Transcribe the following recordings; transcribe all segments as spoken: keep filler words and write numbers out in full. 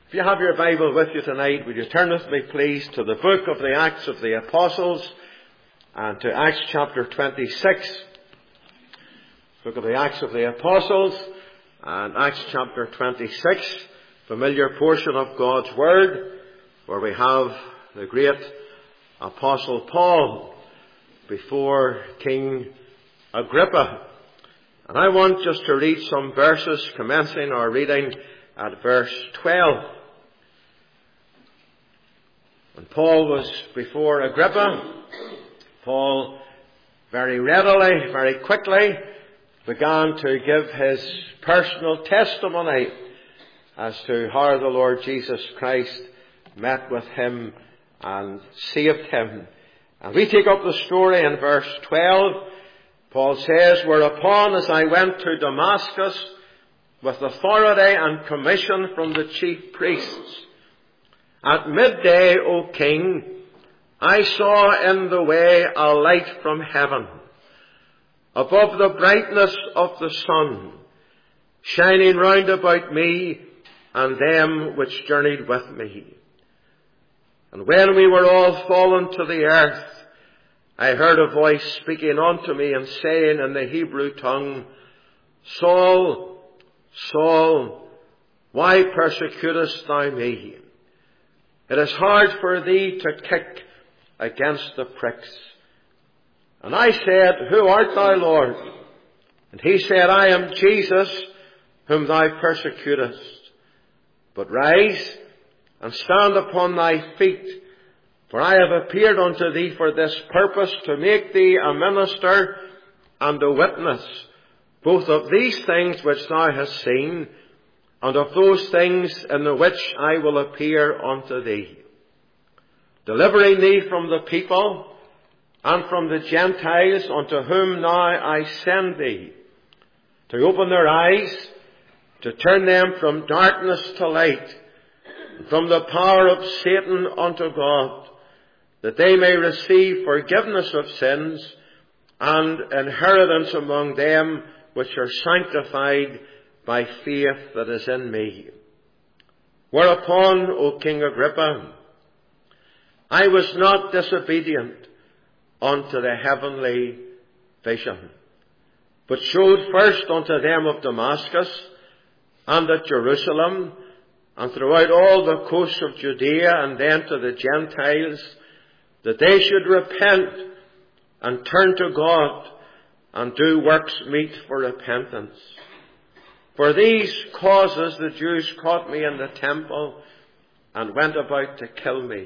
If you have your Bible with you tonight, would you turn with me, please, to the book of the Acts of the Apostles and to Acts chapter twenty-six. Book of the Acts of the Apostles and Acts chapter twenty-six, familiar portion of God's Word, where we have the great Apostle Paul before King Agrippa. And I want just to read some verses, commencing our reading at verse twelve. When Paul was before Agrippa, Paul very readily, very quickly began to give his personal testimony as to how the Lord Jesus Christ met with him and saved him. And we take up the story in verse twelve. Paul says, "Whereupon as I went to Damascus with authority and commission from the chief priests, at midday, O king, I saw in the way a light from heaven, above the brightness of the sun, shining round about me and them which journeyed with me. And when we were all fallen to the earth, I heard a voice speaking unto me and saying in the Hebrew tongue, Saul, Saul, why persecutest thou me? It is hard for thee to kick against the pricks. And I said, Who art thou, Lord? And he said, I am Jesus, whom thou persecutest. But rise and stand upon thy feet, for I have appeared unto thee for this purpose, to make thee a minister and a witness, both of these things which thou hast seen, and of those things in the which I will appear unto thee, delivering thee from the people and from the Gentiles, unto whom now I send thee, to open their eyes, to turn them from darkness to light, and from the power of Satan unto God, that they may receive forgiveness of sins and inheritance among them which are sanctified by faith that is in me. Whereupon, O King Agrippa, I was not disobedient unto the heavenly vision, but showed first unto them of Damascus and at Jerusalem and throughout all the coasts of Judea, and then to the Gentiles, that they should repent and turn to God and do works meet for repentance. For these causes the Jews caught me in the temple and went about to kill me.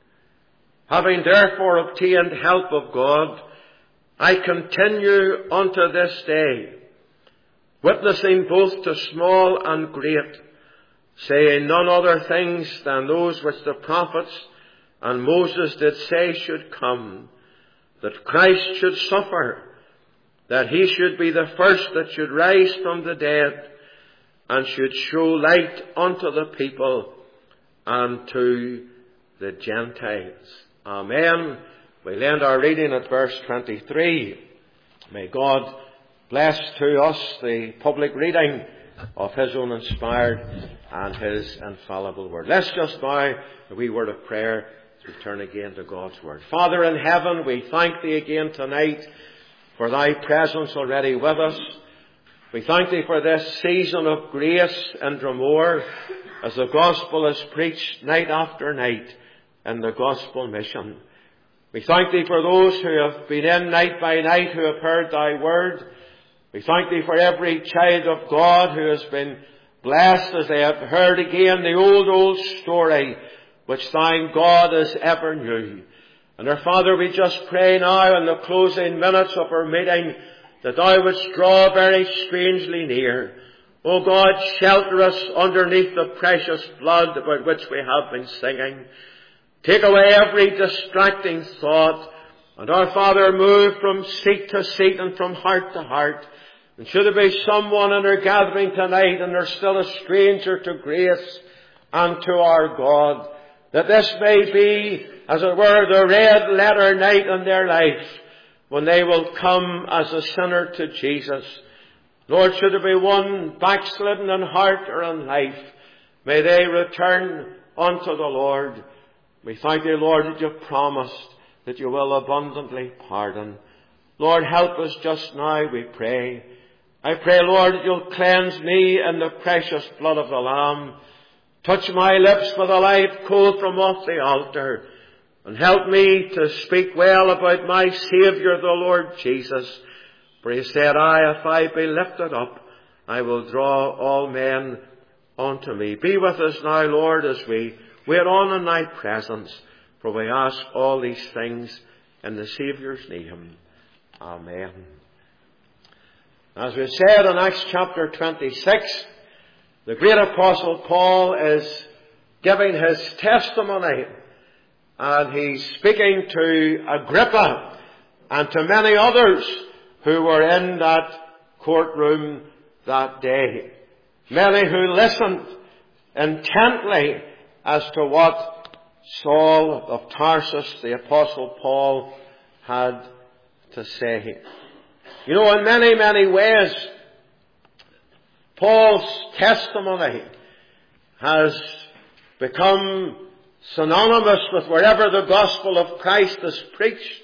Having therefore obtained help of God, I continue unto this day, witnessing both to small and great, saying none other things than those which the prophets and Moses did say should come, that Christ should suffer, that he should be the first that should rise from the dead, and should show light unto the people and to the Gentiles." Amen. We'll end our reading at verse twenty-three. May God bless to us the public reading of his own inspired and his infallible word. Let's just bow a wee word of prayer as we turn again to God's word. Father in heaven, we thank thee again tonight for thy presence already with us. We thank thee for this season of grace in Dromore, as the gospel is preached night after night in the gospel mission. We thank thee for those who have been in night by night, who have heard thy word. We thank thee for every child of God who has been blessed as they have heard again the old, old story, which thine God is ever new. And our Father, we just pray now in the closing minutes of our meeting that thou wouldst draw very strangely near. O God, shelter us underneath the precious blood about which we have been singing. Take away every distracting thought, and our Father, move from seat to seat and from heart to heart. And should there be someone in our gathering tonight, and they're still a stranger to grace and to our God, that this may be, as it were, the red letter night in their life, when they will come as a sinner to Jesus. Lord, should there be one backslidden in heart or in life, may they return unto the Lord. We thank Thee, Lord, that You've promised that You will abundantly pardon. Lord, help us just now, we pray. I pray, Lord, that You'll cleanse me in the precious blood of the Lamb. Touch my lips with a live coal from off the altar. And help me to speak well about my Saviour, the Lord Jesus. For He said, I, if I be lifted up, I will draw all men unto me. Be with us now, Lord, as we wait on in Thy presence. For we ask all these things in the Saviour's name. Amen. As we said in Acts chapter twenty-six, the great apostle Paul is giving his testimony, and he's speaking to Agrippa and to many others who were in that courtroom that day. Many who listened intently as to what Saul of Tarsus, the apostle Paul, had to say. You know, in many, many ways, Paul's testimony has become synonymous with wherever the gospel of Christ is preached.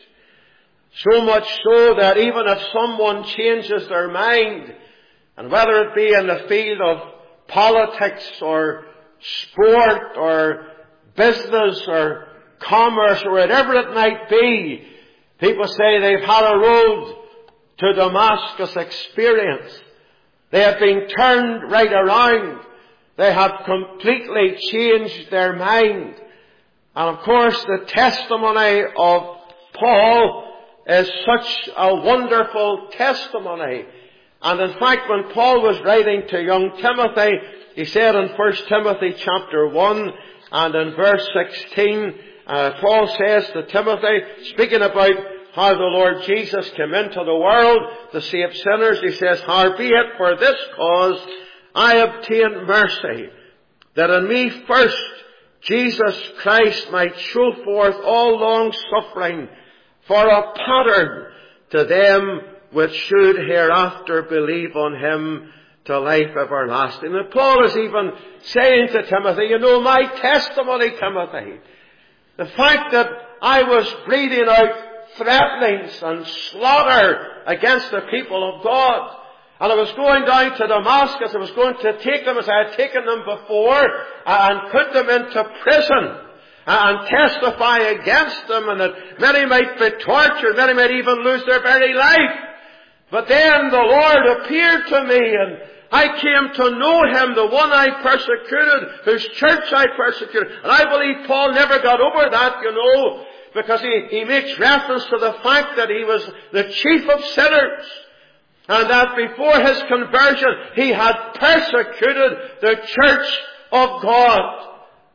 So much so that even if someone changes their mind, and whether it be in the field of politics or sport or business or commerce or whatever it might be, people say they've had a road to Damascus experience. They have been turned right around. They have completely changed their mind. And of course, the testimony of Paul is such a wonderful testimony. And in fact, when Paul was writing to young Timothy, he said in First Timothy chapter one and in verse sixteen, uh, Paul says to Timothy, speaking about how the Lord Jesus came into the world to save sinners, he says, howbeit for this cause I obtained mercy, that in me first Jesus Christ might show forth all long suffering for a pattern to them which should hereafter believe on Him to life everlasting. And Paul is even saying to Timothy, you know, my testimony, Timothy, the fact that I was breathing out threatenings and slaughter against the people of God, and I was going down to Damascus, I was going to take them as I had taken them before and put them into prison and testify against them, and that many might be tortured, many might even lose their very life. But then the Lord appeared to me, and I came to know Him, the one I persecuted, whose church I persecuted. And I believe Paul never got over that, you know, because he, he makes reference to the fact that he was the chief of sinners, and that before his conversion he had persecuted the church of God.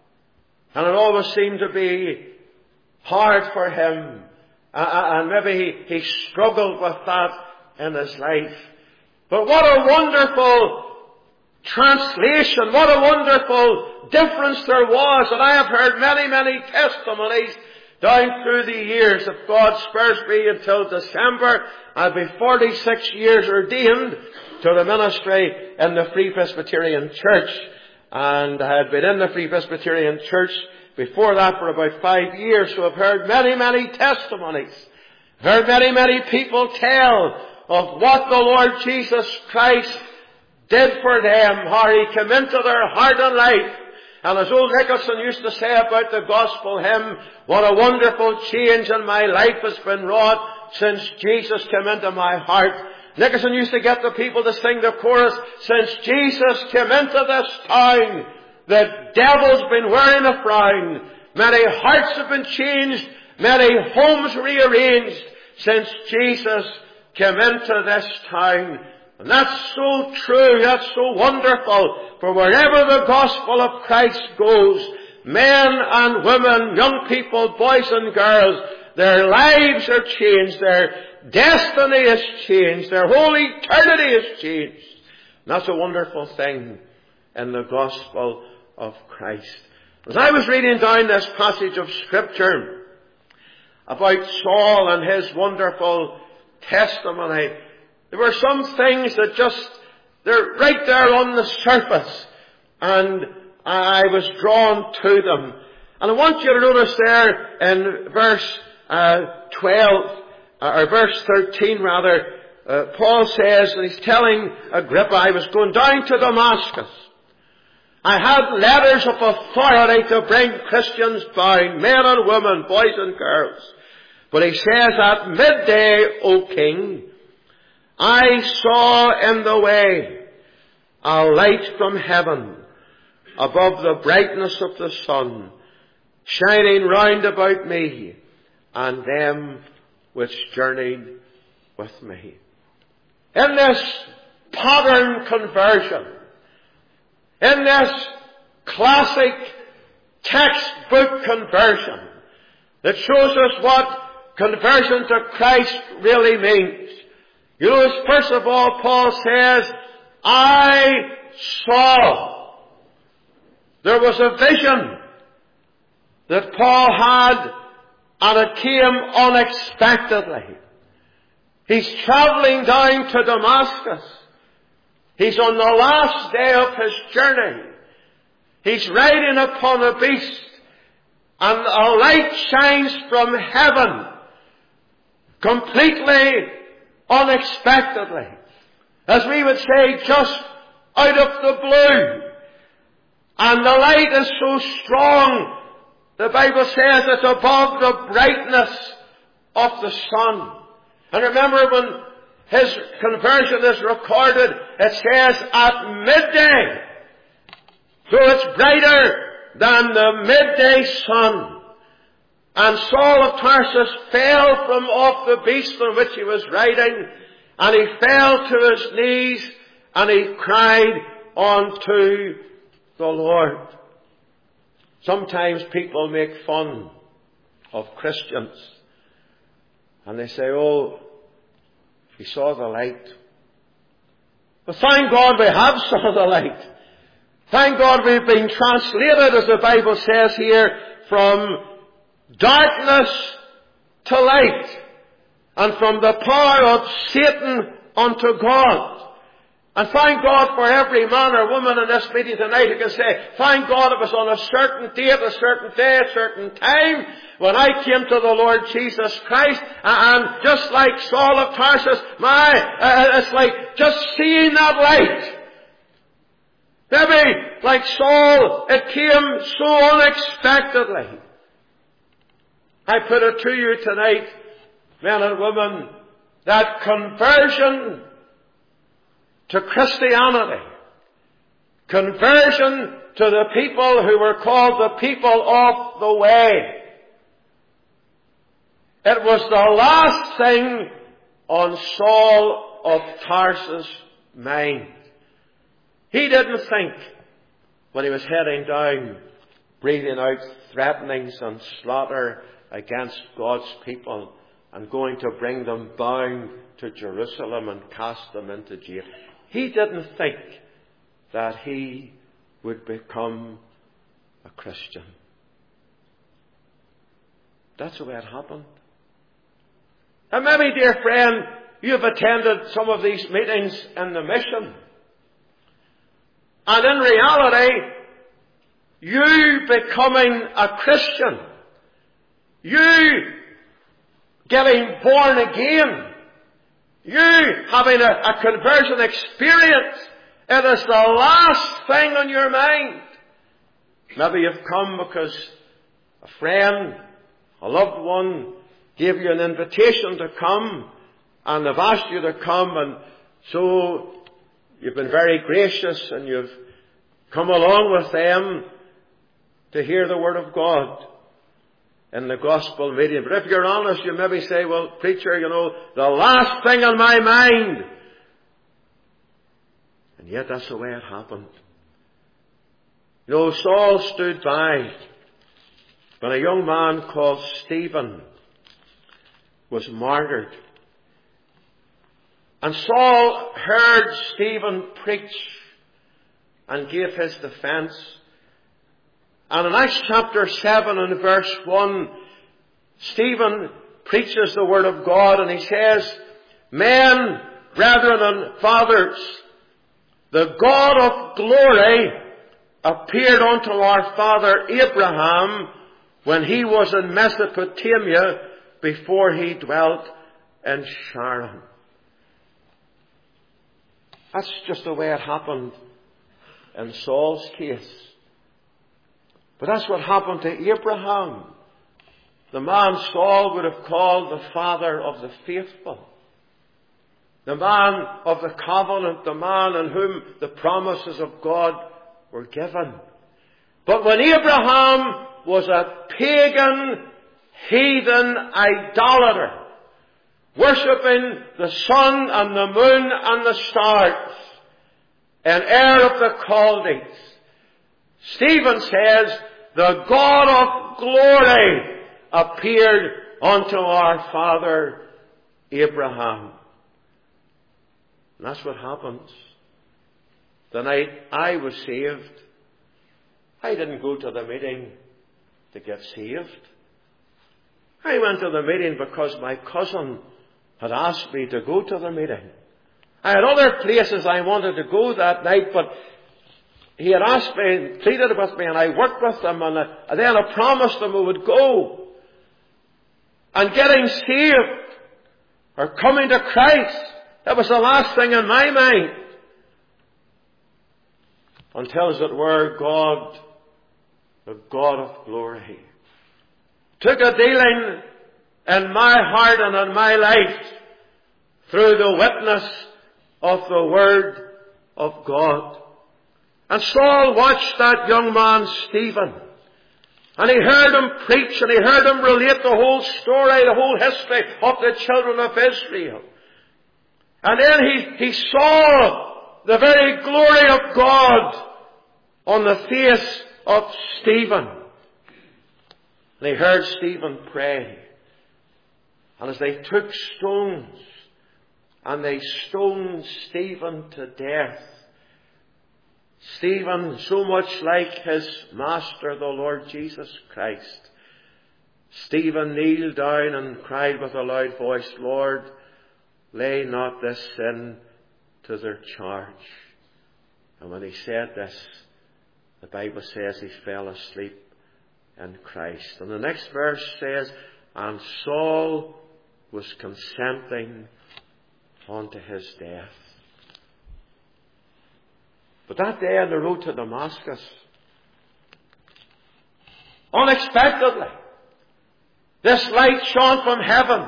And it always seemed to be hard for him, and maybe he, he struggled with that in his life. But what a wonderful translation, what a wonderful difference there was. And I have heard many, many testimonies down through the years. If God spares me until December, I'll be forty-six years ordained to the ministry in the Free Presbyterian Church. And I had been in the Free Presbyterian Church before that for about five years, so I've heard many, many testimonies. Heard many, many people tell of what the Lord Jesus Christ did for them, how He came into their heart and life. And as old Nicholson used to say about the gospel hymn, what a wonderful change in my life has been wrought since Jesus came into my heart. Nicholson used to get the people to sing the chorus, since Jesus came into this town, the devil's been wearing a frown. Many hearts have been changed, many homes rearranged, since Jesus came into this town. And that's so true, that's so wonderful, for wherever the gospel of Christ goes, men and women, young people, boys and girls, their lives are changed, their destiny is changed, their whole eternity is changed. And that's a wonderful thing in the gospel of Christ. As I was reading down this passage of Scripture about Saul and his wonderful testimony, there were some things that just, they're right there on the surface. And I was drawn to them. And I want you to notice there in verse uh, twelve, or verse thirteen rather, uh, Paul says, and he's telling Agrippa, I was going down to Damascus. I had letters of authority to bring Christians bound, men and women, boys and girls. But he says, at midday, O king, I saw in the way a light from heaven above the brightness of the sun, shining round about me and them which journeyed with me. In this pattern conversion, in this classic textbook conversion that shows us what conversion to Christ really means. You notice, first of all, Paul says, I saw. There was a vision that Paul had, and it came unexpectedly. He's traveling down to Damascus. He's on the last day of his journey. He's riding upon a beast, and a light shines from heaven, completely unexpectedly. As we would say, just out of the blue. And the light is so strong, the Bible says it's above the brightness of the sun. And remember, when his conversion is recorded, it says at midday. So it's brighter than the midday sun. And Saul of Tarsus fell from off the beast on which he was riding, and he fell to his knees, and he cried unto the Lord. Sometimes people make fun of Christians, and they say, oh, he saw the light. But thank God we have saw the light. Thank God we've been translated, as the Bible says here, from darkness to light, and from the power of Satan unto God. And thank God for every man or woman in this meeting tonight who can say, thank God it was on a certain date, a certain day, a certain time, when I came to the Lord Jesus Christ, and just like Saul of Tarsus, my, uh, it's like just seeing that light. Maybe, like Saul, it came so unexpectedly. I put it to you tonight, men and women, that conversion to Christianity, conversion to the people who were called the people of the way, it was the last thing on Saul of Tarsus' mind. He didn't think, when he was heading down, breathing out threatenings and slaughter against God's people and going to bring them bound to Jerusalem and cast them into jail. He didn't think that he would become a Christian. That's the way it happened. And maybe, dear friend, you have attended some of these meetings in the mission. And in reality, you becoming a Christian, you getting born again, you having a, a conversion experience, it is the last thing on your mind. Maybe you've come because a friend, a loved one, gave you an invitation to come, and they've asked you to come, and so you've been very gracious, and you've come along with them to hear the Word of God in the gospel meeting. But if you're honest, you maybe say, well, preacher, you know, the last thing on my mind. And yet that's the way it happened. You know, Saul stood by when a young man called Stephen was martyred. And Saul heard Stephen preach and gave his defense. And in Acts chapter seven and verse one, Stephen preaches the Word of God, and he says, men, brethren and fathers, the God of glory appeared unto our father Abraham when he was in Mesopotamia before he dwelt in Charan. That's just the way it happened in Saul's case. But that's what happened to Abraham. The man Saul would have called the father of the faithful. The man of the covenant, the man in whom the promises of God were given. But when Abraham was a pagan, heathen idolater, worshipping the sun and the moon and the stars, in Ur of the Chaldees, Stephen says, the God of glory appeared unto our father Abraham. And that's what happens. The night I was saved, I didn't go to the meeting to get saved. I went to the meeting because my cousin had asked me to go to the meeting. I had other places I wanted to go that night, but he had asked me, pleaded with me, and I worked with him, and, I, and then I promised him we would go. And getting saved, or coming to Christ, that was the last thing in my mind. Until, as it were, God, the God of glory, took a dealing in my heart and in my life through the witness of the Word of God. And Saul watched that young man, Stephen, and he heard him preach, and he heard him relate the whole story, the whole history of the children of Israel. And then he, he saw the very glory of God on the face of Stephen. And he heard Stephen pray. And as they took stones, and they stoned Stephen to death, Stephen, so much like his master, the Lord Jesus Christ, Stephen kneeled down and cried with a loud voice, Lord, lay not this sin to their charge. And when he said this, the Bible says he fell asleep in Christ. And the next verse says, and Saul was consenting unto his death. But that day on the road to Damascus, unexpectedly, this light shone from heaven.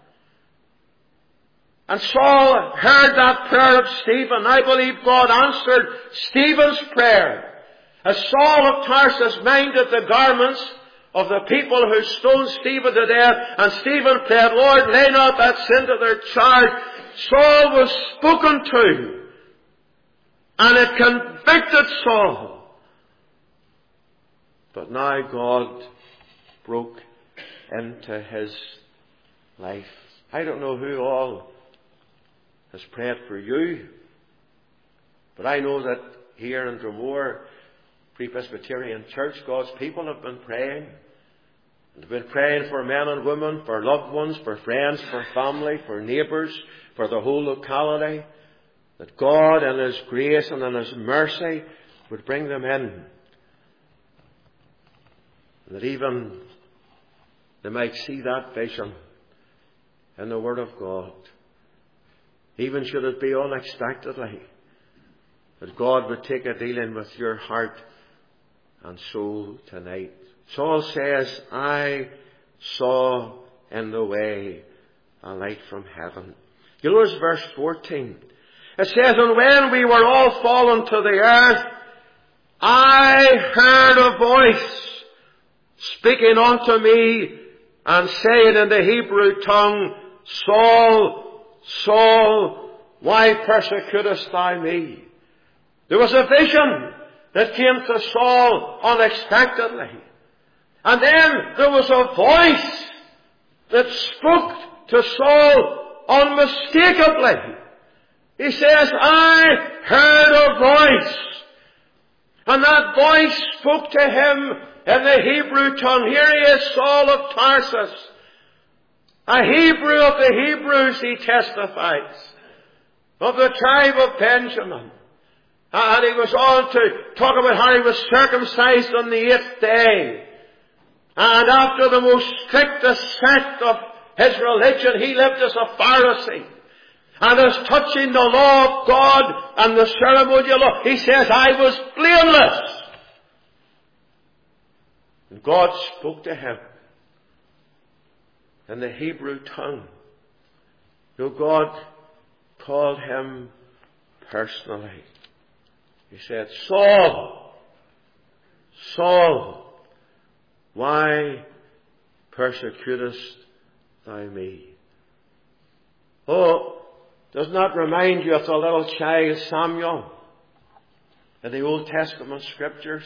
And Saul heard that prayer of Stephen. I believe God answered Stephen's prayer. As Saul of Tarsus minded the garments of the people who stoned Stephen to death, and Stephen prayed, Lord, lay not that sin to their charge, Saul was spoken to, and it convicted Saul. But now God broke into his life. I don't know who all has prayed for you, but I know that here in Dromore Pre-Presbyterian Church, God's people have been praying. They've been praying for men and women, for loved ones, for friends, for family, for neighbours, for the whole locality, that God in His grace and in His mercy would bring them in. And that even they might see that vision in the Word of God. Even should it be unexpectedly, that God would take a dealing with your heart and soul tonight. Saul says, I saw in the way a light from heaven. You notice verse fourteen. It says, and when we were all fallen to the earth, I heard a voice speaking unto me and saying in the Hebrew tongue, Saul, Saul, why persecutest thou me? There was a vision that came to Saul unexpectedly. And then there was a voice that spoke to Saul unmistakably. He says, I heard a voice. And that voice spoke to him in the Hebrew tongue. Here he is, Saul of Tarsus. A Hebrew of the Hebrews, he testifies, of the tribe of Benjamin. And he goes on to talk about how he was circumcised on the eighth day. And after the most strictest sect of his religion, he lived as a Pharisee. And as touching the law of God and the ceremonial law, he says, I was blameless. And God spoke to him in the Hebrew tongue. So God called him personally. He said, Saul, Saul, why persecutest thou me? Oh, does not remind you of the little child Samuel in the Old Testament scriptures?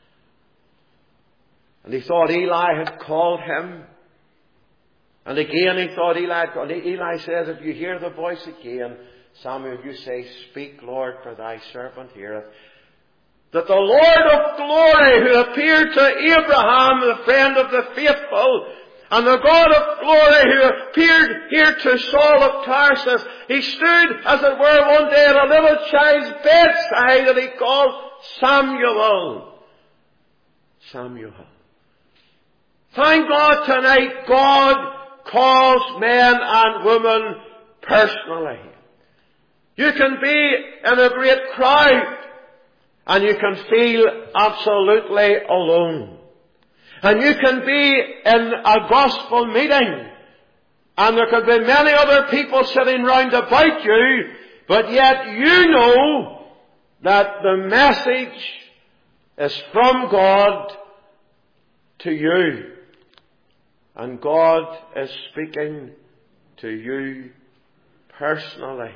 And he thought Eli had called him. And again he thought Eli had called him. Eli says, if you hear the voice again, Samuel, you say, speak, Lord, for thy servant heareth. That the Lord of glory, who appeared to Abraham, the friend of the faithful, and the God of glory who appeared here to Saul of Tarsus, he stood, as it were, one day at a little child's bedside, and he called Samuel. Samuel. Thank God tonight, God calls men and women personally. You can be in a great crowd, and you can feel absolutely alone. And you can be in a gospel meeting, and there can be many other people sitting round about you, but yet you know that the message is from God to you. And God is speaking to you personally.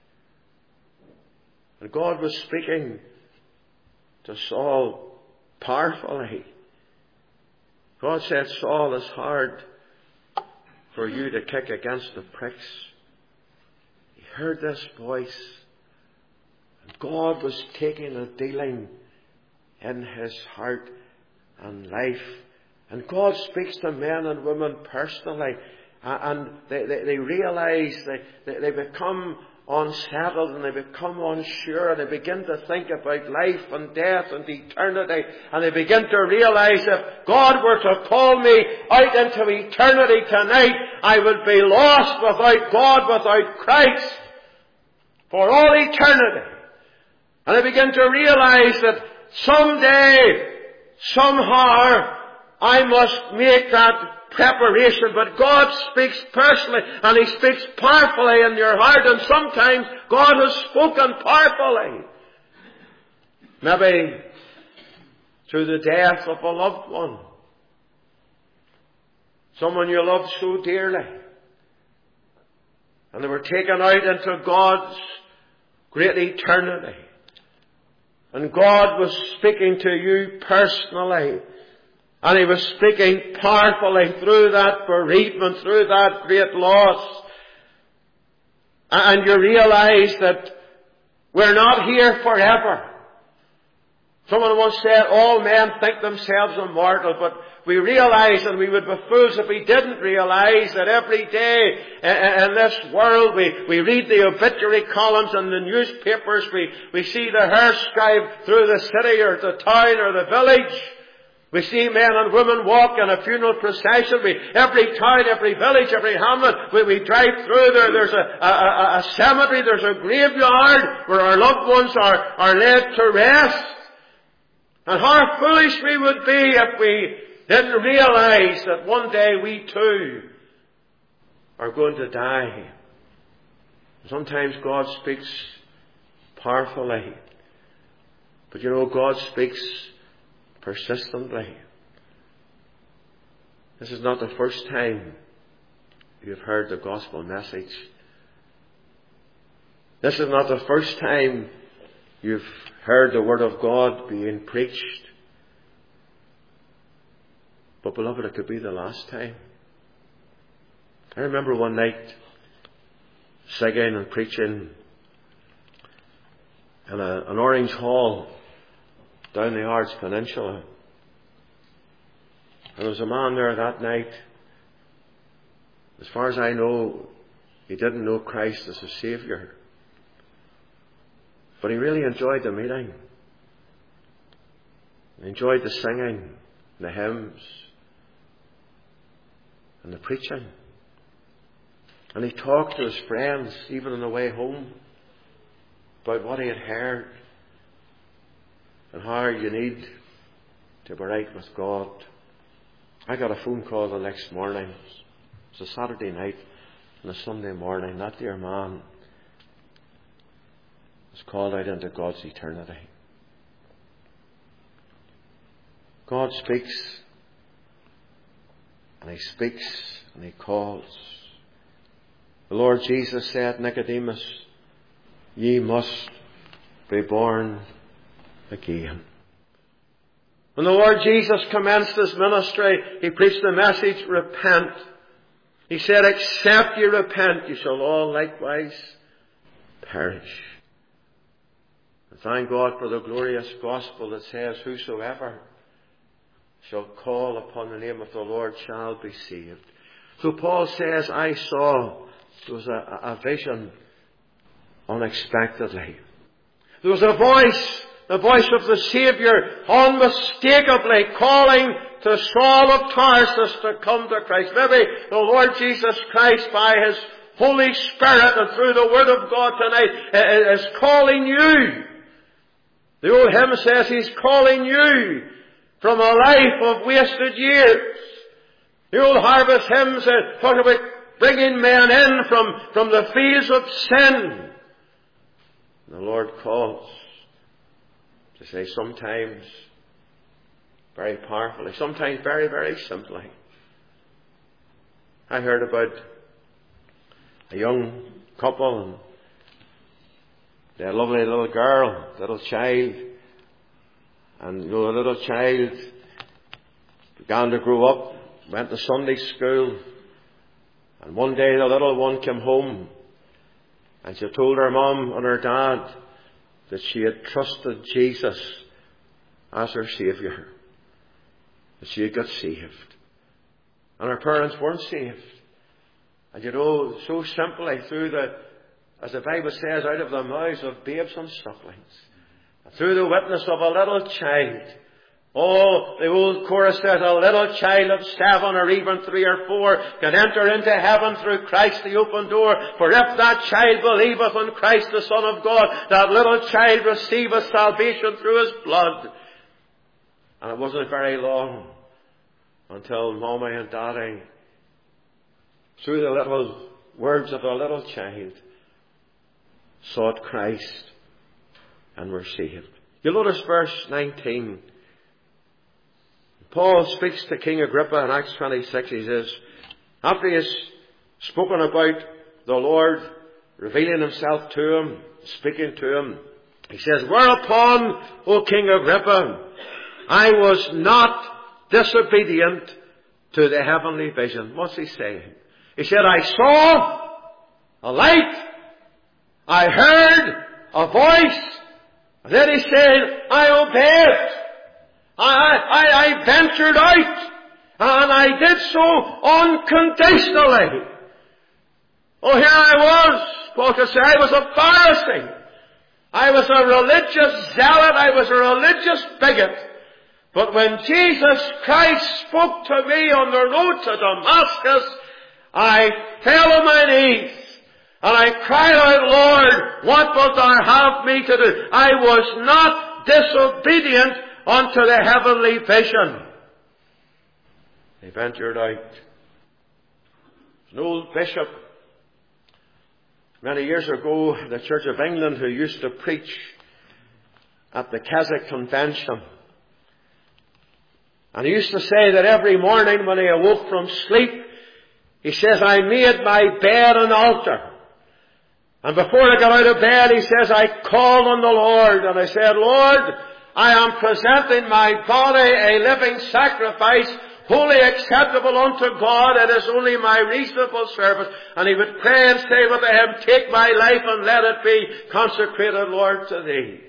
And God was speaking to Saul powerfully. God said, Saul, it's hard for you to kick against the pricks. He heard this voice. And God was taking a dealing in his heart and life. And God speaks to men and women personally. And they, they, they realize, they, they, they become unsettled and they become unsure and they begin to think about life and death and eternity, and they begin to realize if God were to call me out into eternity tonight, I would be lost without God, without Christ for all eternity. And they begin to realize that someday, somehow, I must make that preparation, but God speaks personally and He speaks powerfully in your heart, and sometimes God has spoken powerfully. Maybe through the death of a loved one. Someone you loved so dearly. And they were taken out into God's great eternity. And God was speaking to you personally. And He was speaking powerfully through that bereavement, through that great loss. And you realize that we're not here forever. Someone once said, all men think themselves immortal, but we realize, and we would be fools if we didn't realize, that every day in this world we, we read the obituary columns in the newspapers, we, we see the hearse drive through the city or the town or the village. We see men and women walk in a funeral procession. We, every town, every village, every hamlet, we, we drive through there, there's a, a, a cemetery, there's a graveyard where our loved ones are, are laid to rest. And how foolish we would be if we didn't realize that one day we too are going to die. Sometimes God speaks powerfully. But you know, God speaks persistently. This is not the first time you've heard the gospel message. This is not the first time you've heard the word of God being preached. But beloved, it could be the last time. I remember one night singing and preaching in a, an orange hall down the Ards Peninsula. And there was a man there that night. As far as I know, he didn't know Christ as a Saviour. But he really enjoyed the meeting. He enjoyed the singing, the hymns, and the preaching. And he talked to his friends, even on the way home, about what he had heard and how you need to be right with God. I got a phone call the next morning. It was a Saturday night and a Sunday morning. That dear man was called out into God's eternity. God speaks, and he speaks, and he calls. The Lord Jesus said, Nicodemus, ye must be born again. When the Lord Jesus commenced his ministry, he preached the message, repent. He said, except ye repent, you shall all likewise perish. And thank God for the glorious gospel that says, whosoever shall call upon the name of the Lord shall be saved. So Paul says, I saw, there was a, a vision unexpectedly. There was a voice, the voice of the Saviour, unmistakably calling to Saul of Tarsus to come to Christ. Maybe the Lord Jesus Christ, by His Holy Spirit and through the Word of God tonight, is calling you. The old hymn says He's calling you from a life of wasted years. The old harvest hymns uh, talk about bringing men in from, from the fields of sin. And the Lord calls to say sometimes very powerfully, sometimes very, very simply. I heard about a young couple, and they had a lovely little girl, little child. And you know, the little child began to grow up, went to Sunday school. And one day the little one came home, and she told her mum and her dad that she had trusted Jesus as her Saviour. That she had got saved. And her parents weren't saved. And you know, so simply through the, as the Bible says, out of the mouths of babes and sucklings, and through the witness of a little child. Oh, the old chorus says, a little child of seven or even three or four can enter into heaven through Christ the open door. For if that child believeth on Christ the Son of God, that little child receiveth salvation through His blood. And it wasn't very long until Mommy and Daddy, through the little words of a little child, sought Christ and were saved. You notice verse nineteen. Paul speaks to King Agrippa in Acts twenty-six. He says, after he has spoken about the Lord revealing Himself to him, speaking to him, he says, whereupon, O King Agrippa, I was not disobedient to the heavenly vision. What's he saying? He said, I saw a light, I heard a voice, and then he said, I obeyed. I, I, I ventured out, and I did so unconditionally. Oh, here I was. Paul could say I was a Pharisee. I was a religious zealot. I was a religious bigot. But when Jesus Christ spoke to me on the road to Damascus, I fell on my knees. And I cried out, Lord, what wilt thou have me to do? I was not disobedient unto the heavenly vision. He ventured out. There's an old bishop many years ago in the Church of England who used to preach at the Keswick Convention. And he used to say that every morning when he awoke from sleep, he says, I made my bed an altar. And before I got out of bed, he says, I called on the Lord. And I said, Lord, I am presenting my body a living sacrifice, wholly acceptable unto God. It is only my reasonable service. And he would pray and say with him, take my life and let it be consecrated, Lord, to Thee.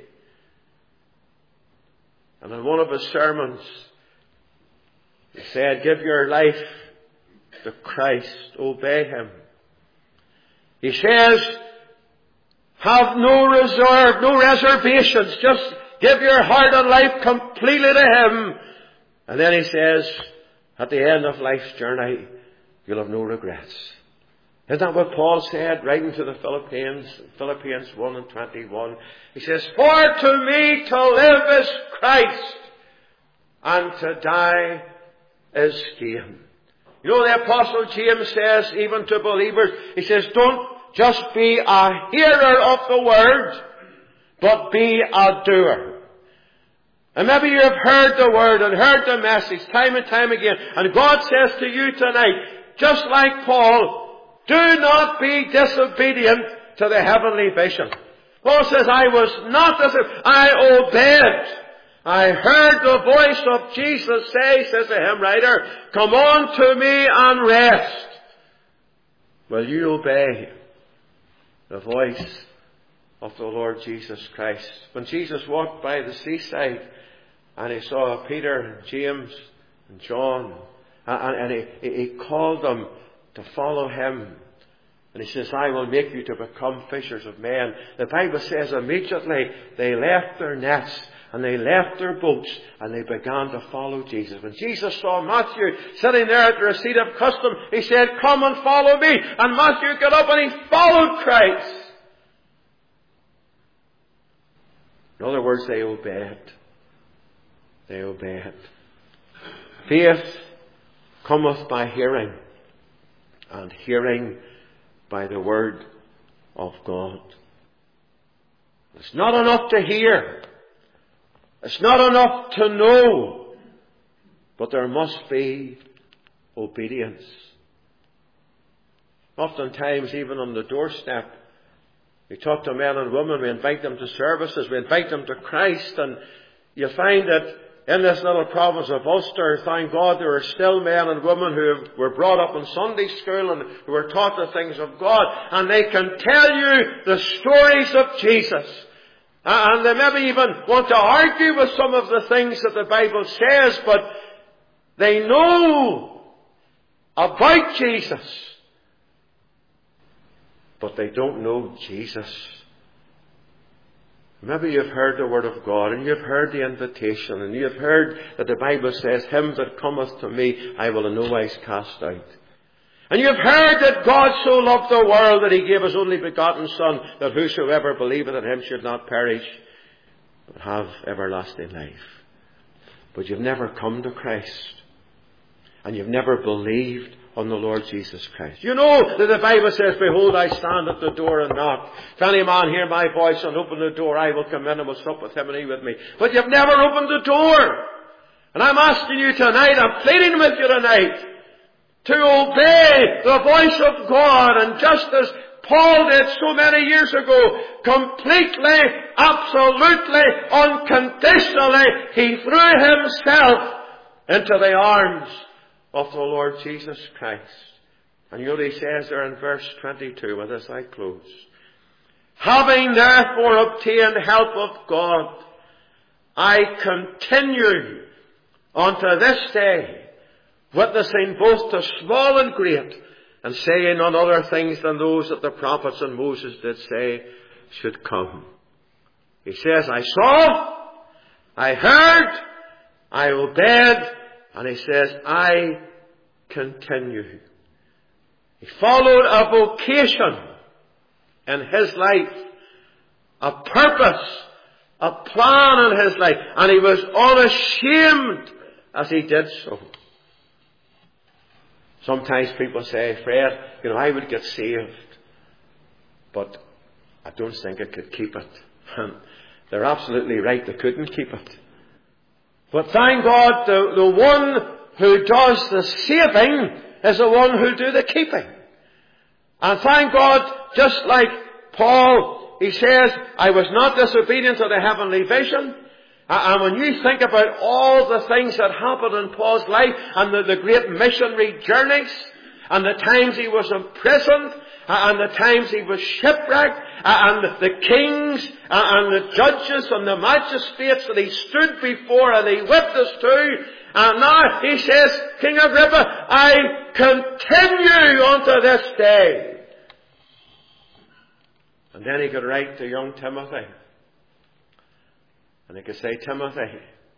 And in one of his sermons, he said, give your life to Christ. Obey Him. He says, Have no reserve, no reservations. Just give your heart and life completely to Him. And then he says, at the end of life's journey, you'll have no regrets. Isn't that what Paul said, writing to the Philippians, Philippians one and twenty-one? He says, for to me to live is Christ, and to die is gain. You know, the Apostle James says, even to believers, he says, don't just be a hearer of the word, but be a doer. And maybe you have heard the word and heard the message time and time again, and God says to you tonight, just like Paul, do not be disobedient to the heavenly vision. Paul says, I was not disobedient. I obeyed. I heard the voice of Jesus say, says the hymn writer, come on to me and rest. Will you obey the voice of the Lord Jesus Christ? When Jesus walked by the seaside and he saw Peter and James and John, and, and he, he called them to follow him. And he says, I will make you to become fishers of men. The Bible says immediately they left their nets and they left their boats and they began to follow Jesus. When Jesus saw Matthew sitting there at the receipt of custom, he said, come and follow me. And Matthew got up and he followed Christ. In other words, they obeyed. They obeyed. Faith cometh by hearing, and hearing by the word of God. It's not enough to hear. It's not enough to know. But there must be obedience. Oftentimes, even on the doorstep, we talk to men and women, we invite them to services, we invite them to Christ, and you find that in this little province of Ulster, thank God, there are still men and women who were brought up in Sunday school and who were taught the things of God, and they can tell you the stories of Jesus. And they maybe even want to argue with some of the things that the Bible says, but they know about Jesus. But they don't know Jesus. Maybe you've heard the word of God and you've heard the invitation and you've heard that the Bible says, him that cometh to me I will in no wise cast out. And you've heard that God so loved the world that he gave his only begotten Son, that whosoever believeth in him should not perish, but have everlasting life. But you've never come to Christ. And you've never believed on the Lord Jesus Christ. You know that the Bible says, behold, I stand at the door and knock. If any man hear my voice and open the door, I will come in and will sup with him and he with me. But you've never opened the door. And I'm asking you tonight, I'm pleading with you tonight, to obey the voice of God. And just as Paul did so many years ago, completely, absolutely, unconditionally, he threw himself into the arms of the Lord Jesus Christ. And you know what he says there in verse twenty-two, with this I close. Having therefore obtained help of God, I continue unto this day, witnessing both to small and great, and saying none other things than those that the prophets and Moses did say should come. He says, I saw, I heard, I obeyed, and he says, I continue. He followed a vocation in his life, a purpose, a plan in his life, and he was unashamed as he did so. Sometimes people say, Fred, you know, I would get saved, but I don't think I could keep it. And they're absolutely right, they couldn't keep it. But thank God, the, the one who does the saving is the one who do the keeping. And thank God, just like Paul, he says, I was not disobedient to the heavenly vision. And when you think about all the things that happened in Paul's life, and the, the great missionary journeys, and the times he was imprisoned, and the times he was shipwrecked, and the kings, and the judges, and the magistrates that he stood before and he witnessed to, and now he says, King Agrippa, I continue unto this day. And then he could write to young Timothy. And he could say, Timothy,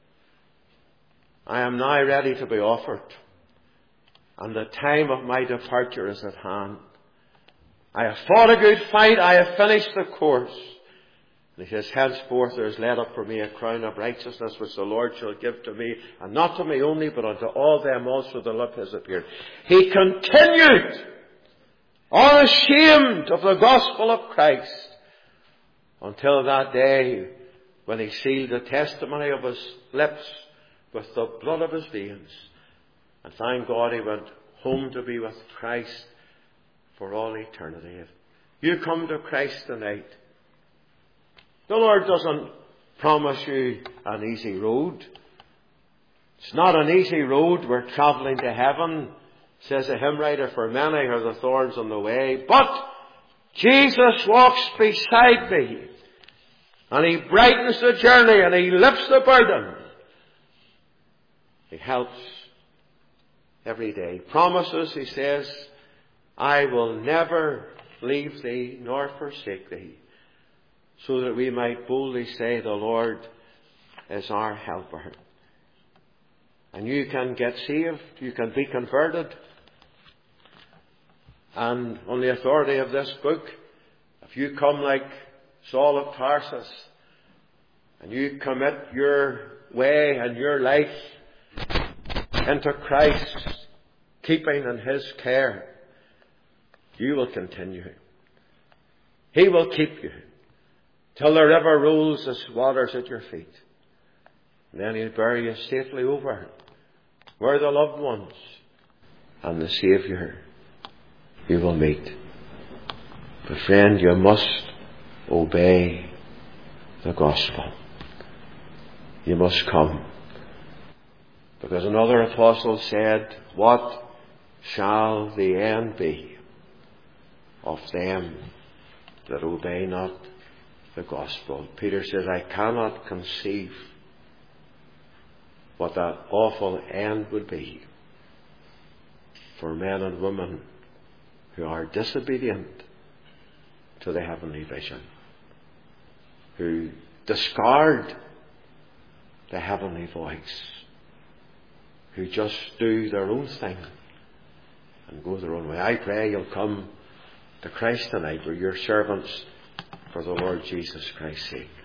I am now ready to be offered, and the time of my departure is at hand. I have fought a good fight, I have finished the course. And he says, henceforth there is laid up for me a crown of righteousness, which the Lord shall give to me, and not to me only, but unto all them also that love his appearing. He continued, unashamed of the gospel of Christ, until that day when he sealed the testimony of his lips with the blood of his veins. And thank God he went home to be with Christ for all eternity. If you come to Christ tonight, the Lord doesn't promise you an easy road. It's not an easy road. We're travelling to heaven, says a hymn writer, for many are the thorns on the way. But Jesus walks beside me, and he brightens the journey, and he lifts the burden. He helps every day. He promises, he says, I will never leave thee nor forsake thee, so that we might boldly say the Lord is our helper. And you can get saved, you can be converted, and on the authority of this book, if you come like Saul of Tarsus, and you commit your way and your life into Christ, keeping in his care, you will continue. He will keep you till the river rolls its waters at your feet. And then he'll bear you safely over where the loved ones and the Saviour you will meet. But friend, you must obey the gospel. You must come. Because another apostle said, what shall the end be of them that obey not the gospel? Peter says, I cannot conceive what that awful end would be for men and women who are disobedient to the heavenly vision, who discard the heavenly voice, who just do their own thing and go their own way. I pray you'll come to Christ tonight. We're your servants for the Lord Jesus Christ's sake.